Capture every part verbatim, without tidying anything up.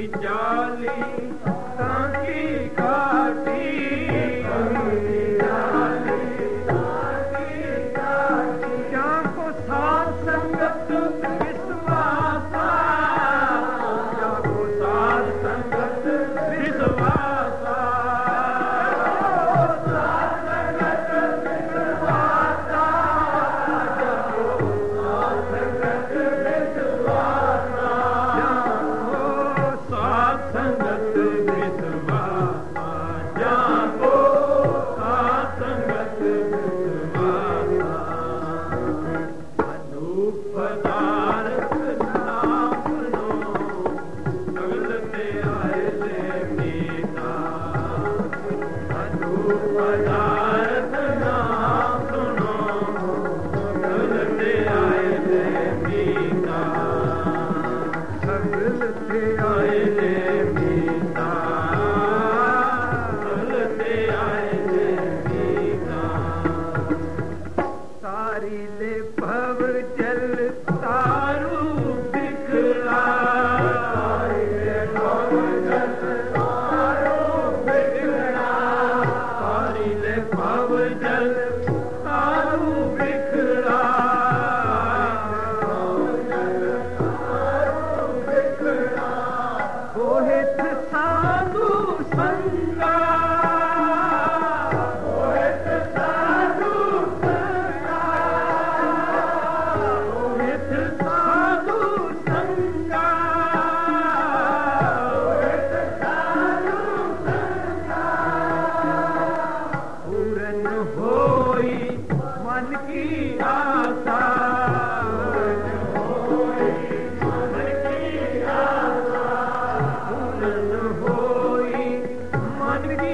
जाली ताकी काटी कमली जाली ताकी काटी क्या को साथ संगत विश्वासा क्या को साथ संगत विश्वासा साथ संगत विश्वासा साथ संगत विश्वासा संगत विश्वासा जाको साथ संगत विश्वासा अनूप पदार्थ नाम लो अगलते आए ले मीता अनूप पदार्थ नाम सुनो अगलते आए ले मीता अगलते आए ले भव जल तारू बिखरा भव जल तारू बिखरा तारिले भव जल तारू बिखरा बिखरा होहित साधु संगा मन की आशा मन की आशा पूर्ण होई मन की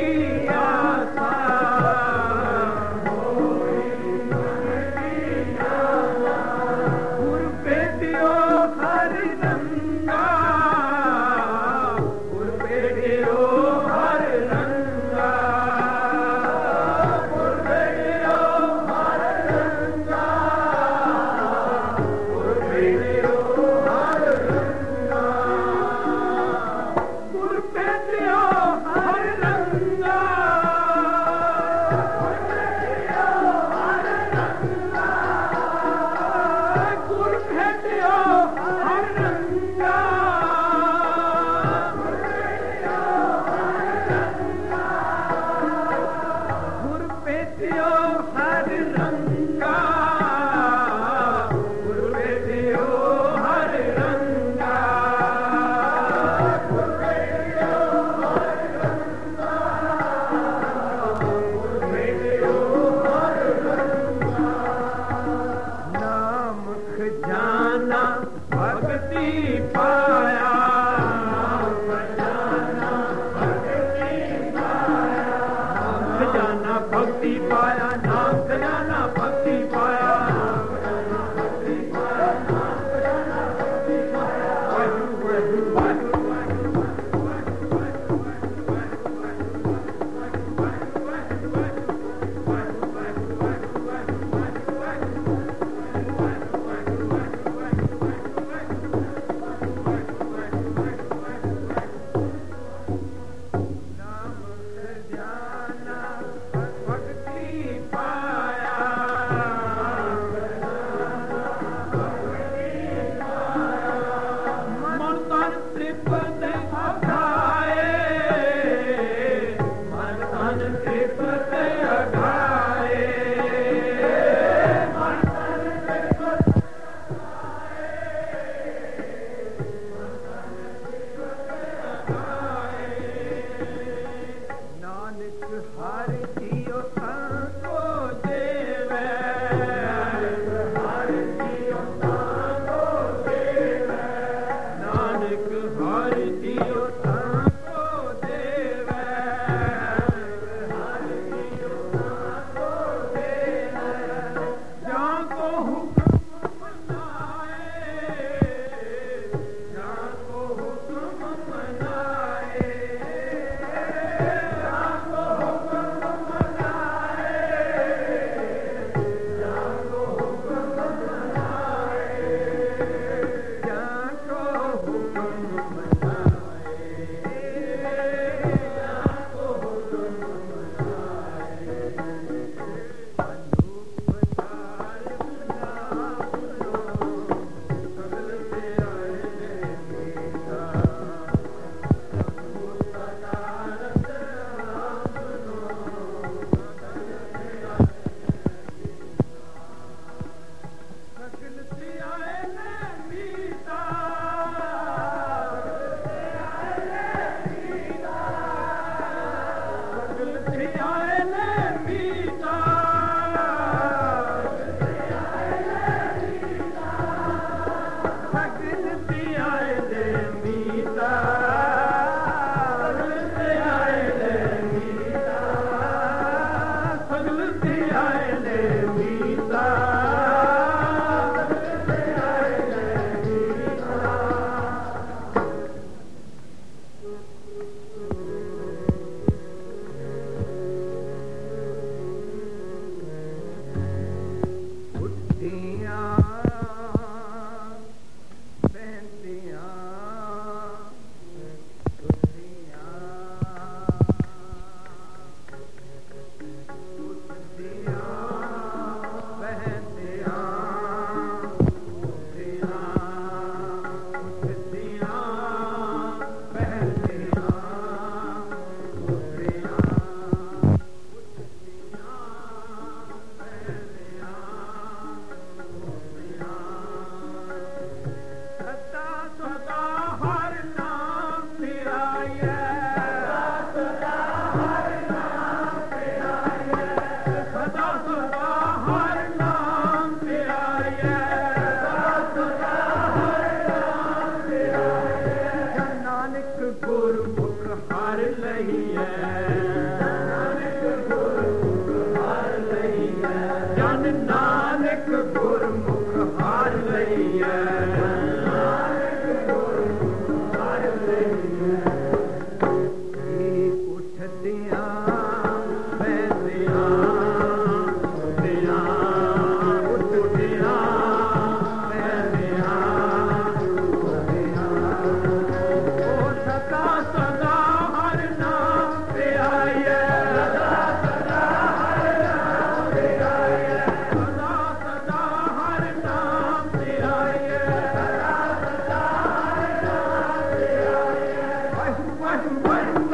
नानक गुरमुख हर लहिए नानक गुरमुख हर लहिए जन नानक गुरमुख हर लहिए नानक गुरमुख हर लहिए उठदियां बैठदियां उठदियां उठदियां बैठदियां उठदियां ओ सदा सदा हर नाम पे आइए सदा सदा हर नाम पे आइए सदा सदा हर नाम पे आइए सदा सदा हर नाम पे आइए वाहिगुरु वाहिगुरु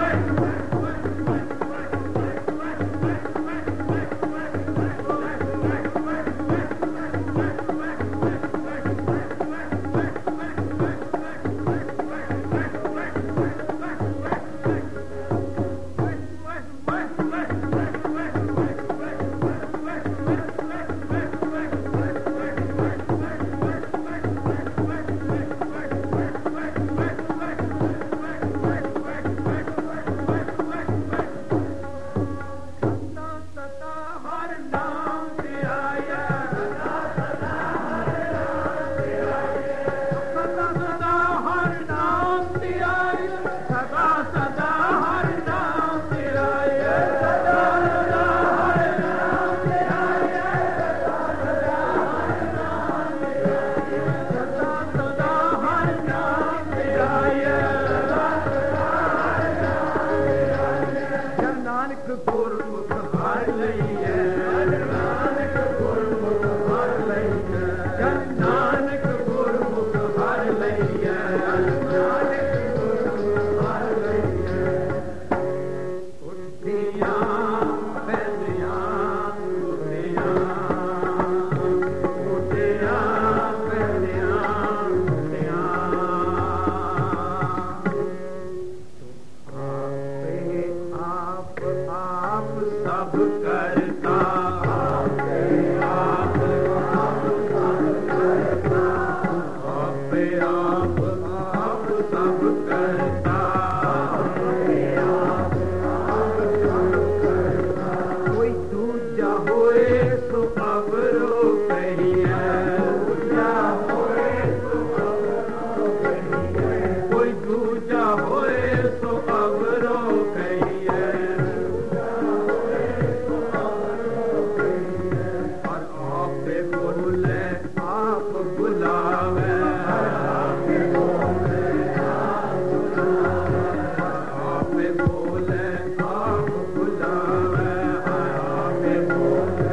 गुरमुख हर लहिए नानक गुरमुख हर लहिए जन नानक गुरमुख हर लहिए नानक गुरमुख हर लहिए उठदियां बैठदियां उठदियां उठदियां बैठदियां उठदियां आप सब करता आपे आप आप सब करता आपे आप आप सब करता आपे आप आप सब करता कोई दूजा होए सो अवरो कहिए दूजा होए सो अवरो कहिए कोई दूजा होए सो अवरो कहिए बोले आप बुलावे आप बोले आप बोले आप बुलावे आप बोले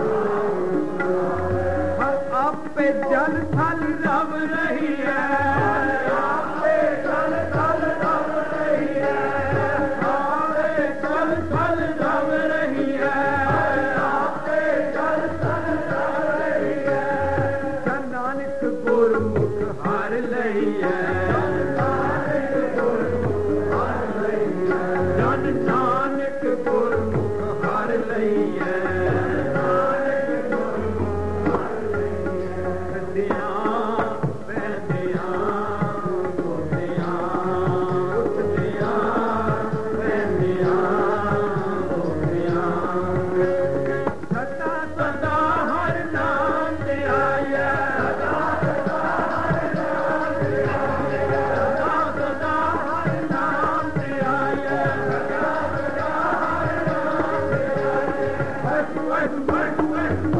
आप पे जल थल रब रही है आप पे जल थल रब रही है आप पे जल थल रब रही है आप पे जल थल नानक गुरमुख हर लहिए नानक गुरमुख हर लहिए जन नानक गुरमुख हर लहिए नानक गुरमुख हर लहिए उठदियां बैठदियां उठदियां उठदियां बैठदियां उठदियां सदा सदा हर नाम पे आइए सदा सदा हर नाम पे आइए सदा सदा हर नाम पे आइए सदा सदा हर नाम पे आइए वाहिगुरु वाहिगुरु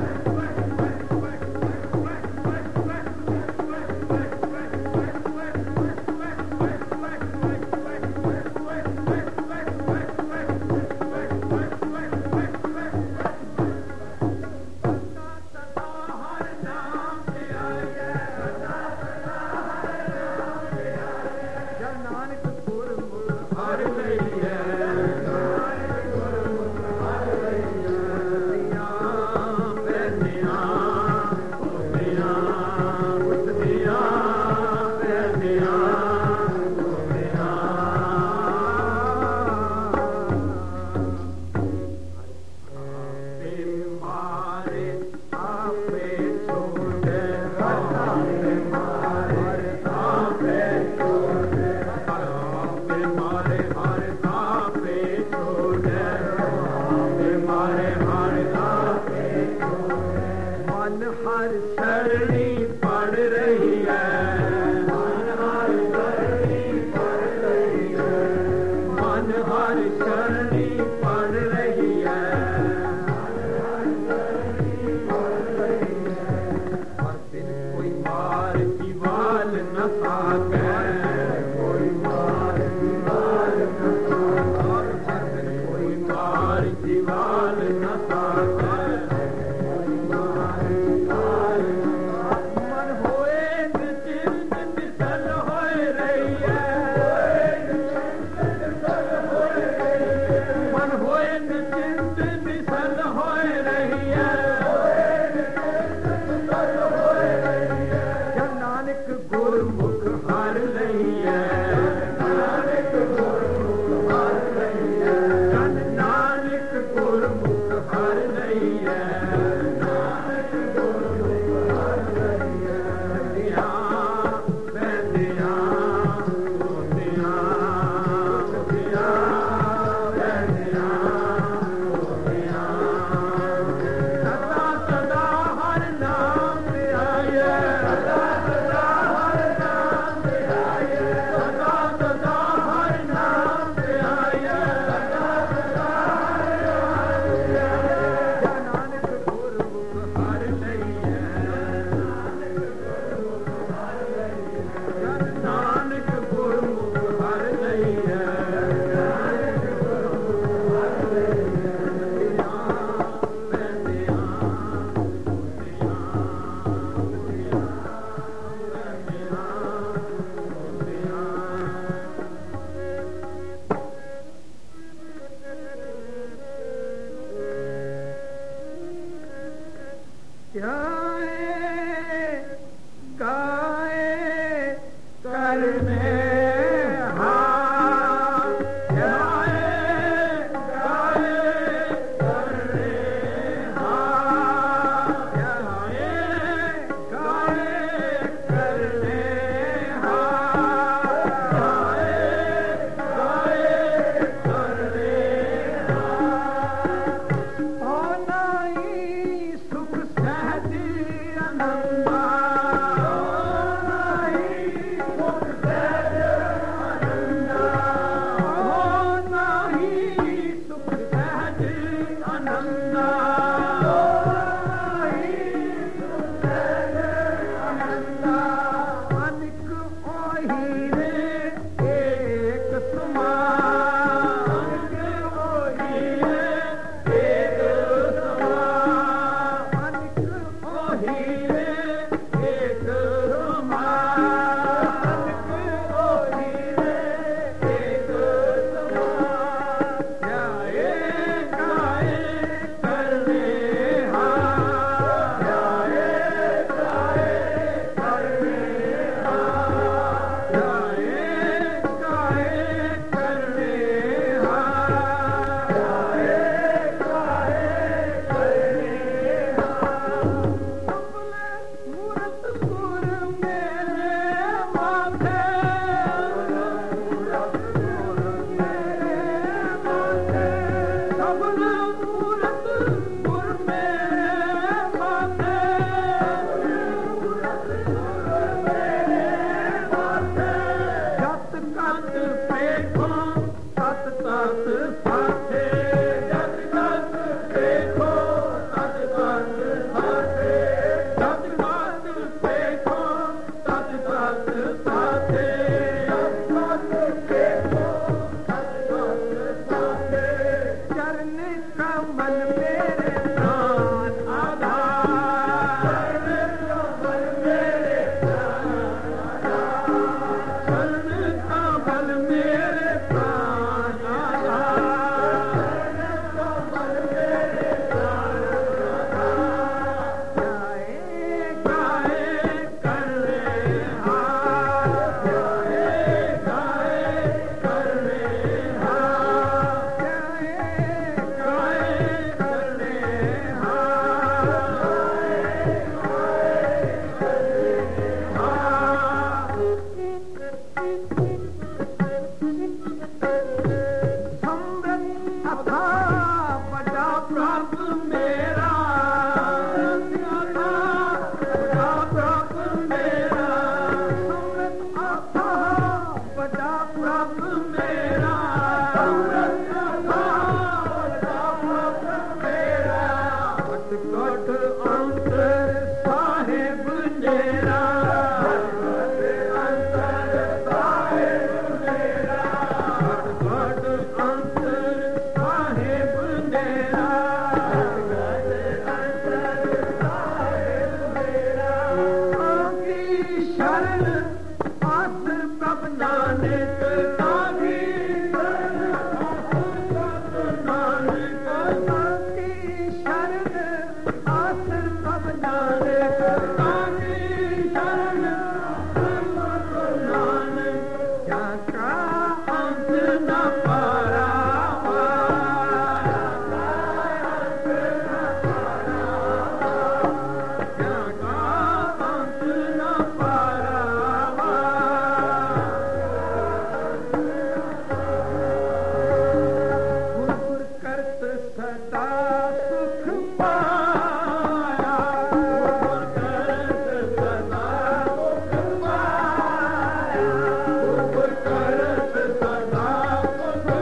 सदा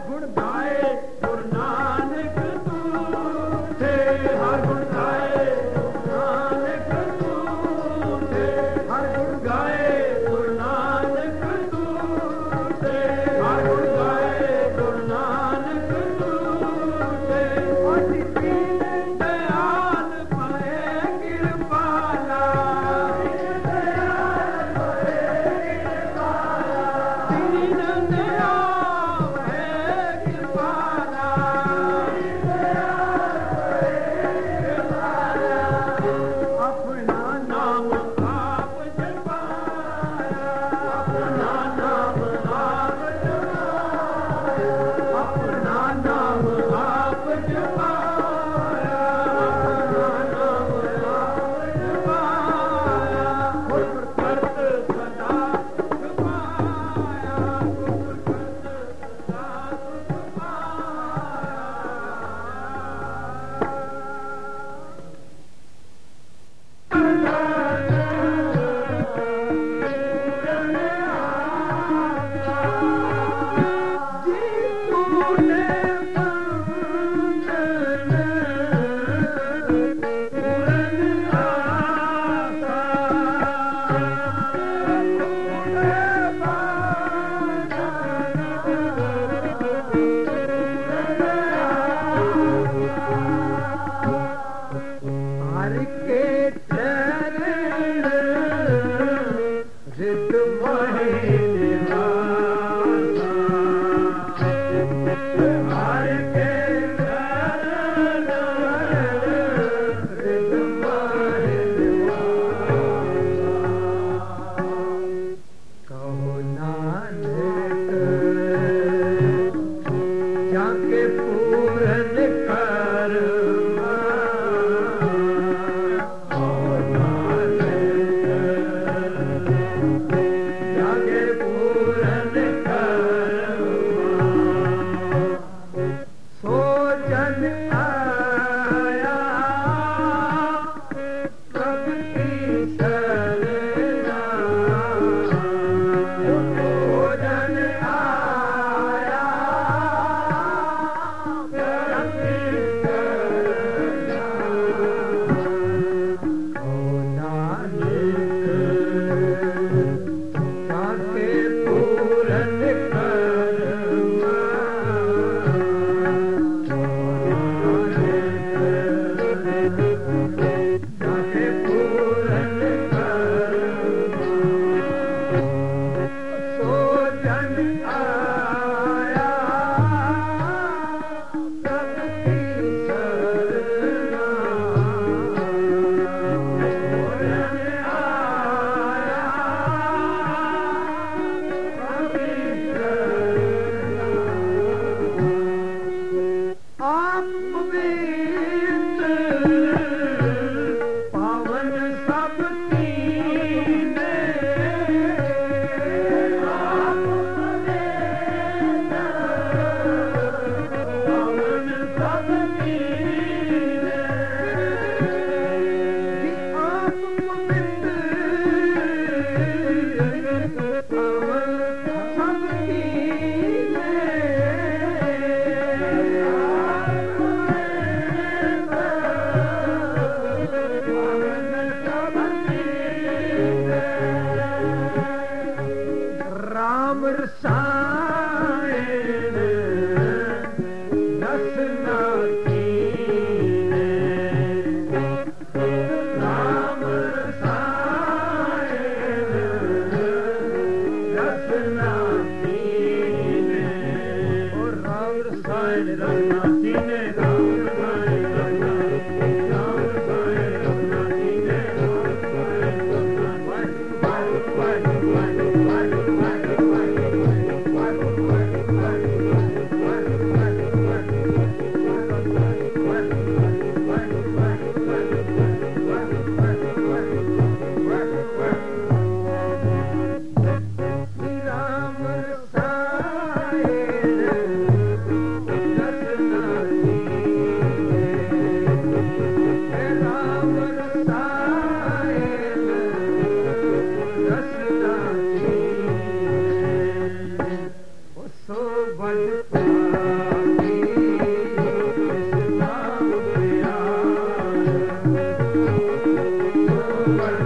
गुण गाए गुरु नानक तूठे, हर गुण गाए गुरु नानक तूठे, हर गुण गाए गुरु नानक तूठे, हर गुण गाए गुरु नानक तूठे। अति दीन दयाल पाए कृपाला, दीन दयाल पाए कृपाला, दीन दयाल है कृपाला, दीन दयाल है कृपाला। अपना नाम आप जपाया, अपना नाम आप जपाया, अपना नाम आप जपाया, अपना नाम आप जपाया। गुर करत सदा सुख पाया, गुर करत सदा सुख पाया। हर के चरण रित मोहि निवासा, हर के चरण रित मोहि निवासा। कहो नानक जाके पूरन कर्मा, कहो नानक जाके पूरन कर्मा। सो जन आया प्रभु की शरणा, सो जन आया प्रभु की शरणा। कहो नानक जाके पूरन कर्मा, जाके पूरन कर्मा। सो जन आया प्रभु की शरणा, सो जन आया प्रभु की शरणा। आप पवित्र पावन सब कीने, आप पवित्र पावन सब कीने, कि आप पवित्र पावन सब कीने, राम रसायन रसना कीने, राम रसायन रसना कीने, और राम रसायन रसना कीने, राम रसायन रसना, राम रसायन रसना कीने, राम रसायन रसना। राम रसायन रसना कीने, भुवन